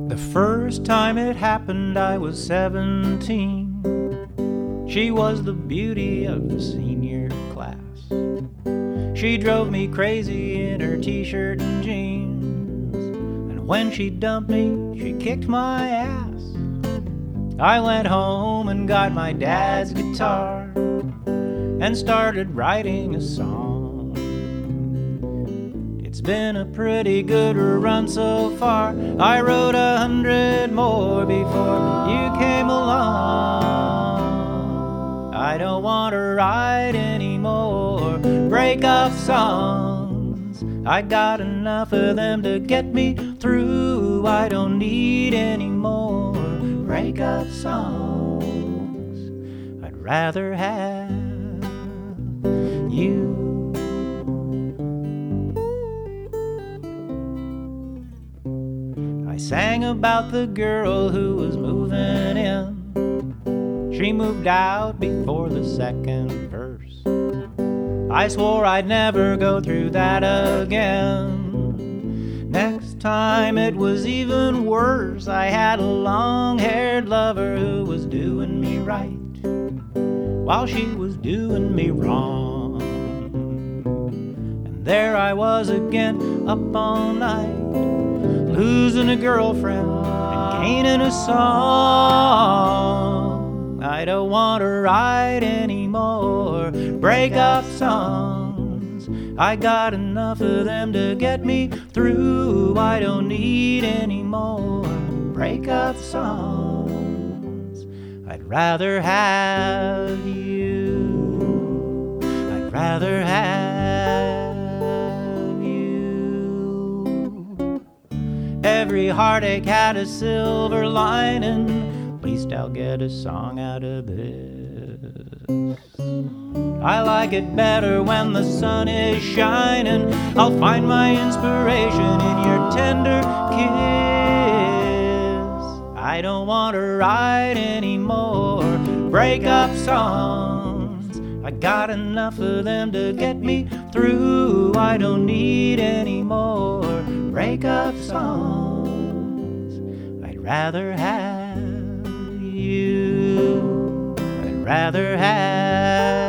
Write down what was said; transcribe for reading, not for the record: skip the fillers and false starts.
The first time it happened, I was 17. She was the beauty of the senior class. She drove me crazy in her t-shirt and jeans. And when she dumped me, she kicked my ass. I went home and got my dad's guitar and started writing a song. It's been a pretty good run so far. I wrote 100 more before you came along. I don't want to write anymore breakup songs. I got enough of them to get me through. I don't need any more breakup songs. I'd rather have you. I sang about the girl who was moving in. She moved out before the second verse. I swore I'd never go through that again. Next time it was even worse. I had a long-haired lover who was doing me right while she was doing me wrong. And there I was again, up all night, losing a girlfriend and gaining a song. I don't want to write any more breakup songs. I got enough of them to get me through. I don't need any more breakup songs. I'd rather have you. I'd rather have you. Every heartache had a silver lining. At least I'll get a song out of this. I like it better when the sun is shining. I'll find my inspiration in your tender kiss. I don't want to write any more breakup songs. I got enough of them to get me through. I don't need any more breakup songs. I'd rather have you. I'd rather have